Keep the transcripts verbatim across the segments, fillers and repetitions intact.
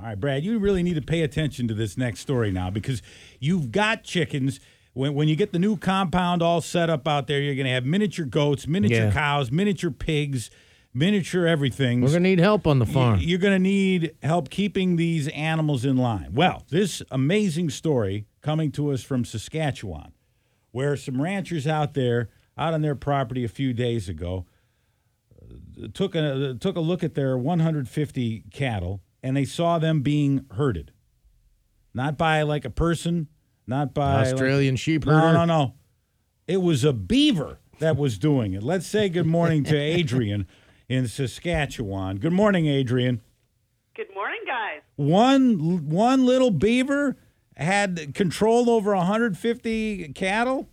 All right, Brad, you really need to pay attention to this next story now because you've got chickens. When when you get the new compound all set up out there, you're going to have miniature goats, miniature Yeah. cows, miniature pigs, miniature everything. We're going to need help on the farm. You're going to need help keeping these animals in line. Well, this amazing story coming to us from Saskatchewan, where some ranchers out there, out on their property a few days ago, uh, took a took a look at their one hundred fifty cattle, and they saw them being herded. Not by like a person, not by Australian like, sheep No, herder? no, no. It was a beaver that was doing it. Let's say good morning to Adrian in Saskatchewan. Good morning, Adrian. Good morning, guys. One one little beaver had control over one hundred fifty cattle?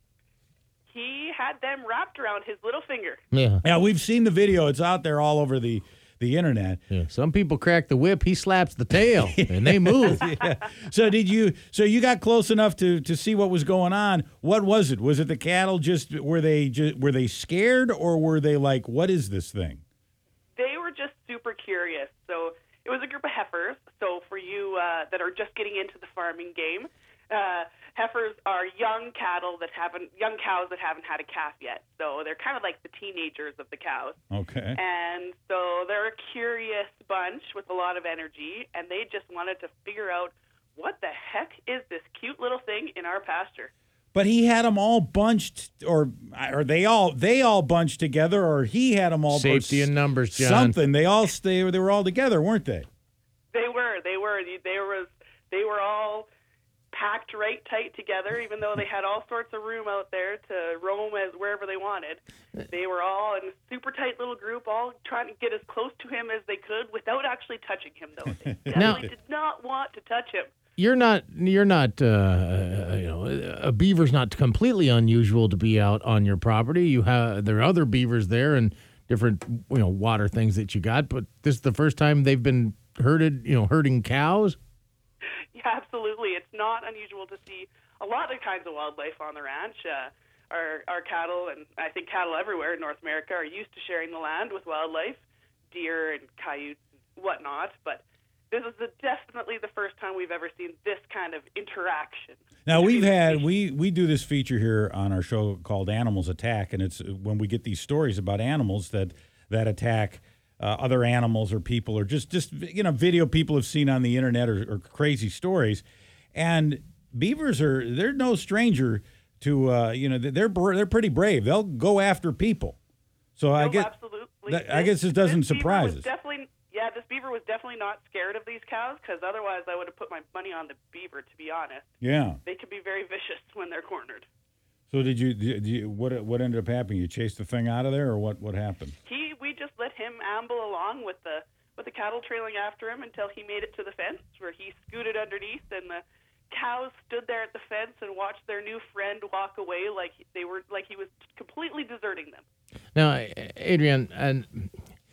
He had them wrapped around his little finger. Yeah. Yeah, we've seen the video. It's out there all over the, the internet. Yeah. Some people crack the whip. He slaps the tail, and they move. Yeah. So did you so you got close enough to, to see what was going on. What was it? Was it the cattle just were they just, were they scared or were they like, what is this thing? They were just super curious. So it was a group of heifers. So for you uh, that are just getting into the farming game, uh, heifers are young cattle that haven't, young cows that haven't had a calf yet. So they're kind of like the teenagers of the cows. Okay. And so they're a curious bunch with a lot of energy, and they just wanted to figure out what the heck is this cute little thing in our pasture. But he had them all bunched, or or they all they all bunched together, or he had them all Safety bunched. in numbers, John. Something. They all stay. They were all together, weren't they? They were, they were, they was, they were all packed right tight together, even though they had all sorts of room out there to roam as wherever they wanted. They were all in a super tight little group, all trying to get as close to him as they could without actually touching him, though. They definitely did not want to touch him. You're not. You're not. Uh, you know, a beaver's not completely unusual to be out on your property. You have there are other beavers there and different you know water things that you got. But this is the first time they've been herded. You know, herding cows. Yeah, absolutely. It's not unusual to see a lot of kinds of wildlife on the ranch. Uh, our, our cattle, and I think cattle everywhere in North America, are used to sharing the land with wildlife, deer and coyotes and whatnot, but this is the, definitely the first time we've ever seen this kind of interaction. Now we've between had species. we we do this feature here on our show called Animals Attack, and it's when we get these stories about animals that that attack uh, other animals or people, or just just you know video people have seen on the internet, or, or crazy stories. And beavers are they're no stranger to uh, you know they're they're pretty brave. They'll go after people. So I No, guess absolutely. that- I guess this doesn't this beaver surprise was us. Definitely, yeah, this beaver was definitely not scared of these cows, because otherwise I would have put my money on the beaver, to be honest. Yeah. They can be very vicious when they're cornered. So did you, did you what what ended up happening? You chased the thing out of there, or what what happened? He, we just let him amble along with the with the cattle trailing after him until he made it to the fence, where he scooted underneath, and the cows stood there at the fence and watched their new friend walk away like they were like he was completely deserting them. Now, Adrian, and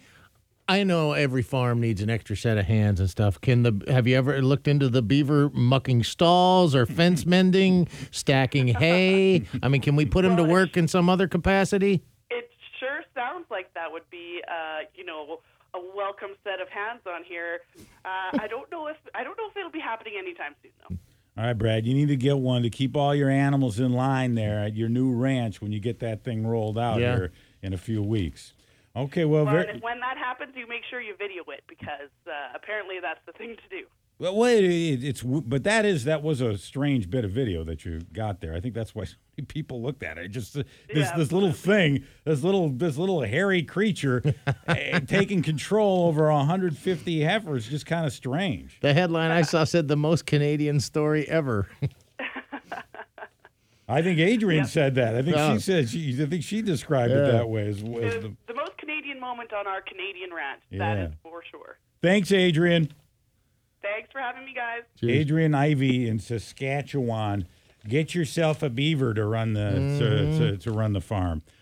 I know every farm needs an extra set of hands and stuff. Can the have you ever looked into the beaver mucking stalls or fence mending, stacking hay? I mean, can we put him to work in some other capacity? It sure sounds like that would be, uh, you know, a welcome set of hands on here. Uh, I don't know if I don't know if it'll be happening anytime soon, though. All right, Brad, you need to get one to keep all your animals in line there at your new ranch when you get that thing rolled out Yeah. here in a few weeks. Okay, well, Well, very, and if, when that happens, you make sure you video it, because uh, apparently that's the thing to do. well, wait, it, it's but that is that was a strange bit of video that you got there. I think that's why so many people looked at it. Just uh, this Yeah, this little thing, this little this little hairy creature eh, taking control over one hundred fifty heifers, just kind of strange. The headline I saw said the most Canadian story ever. I think Adrian said that. I think Oh. she said she. I think she described it Yeah. that way as, as The, the. the most Canadian moment on our Canadian ranch, Yeah. that is for sure. Thanks, Adrian. Thanks for having me, guys. Adrian Ivy in Saskatchewan. Get yourself a beaver to run the to, to, to run the farm.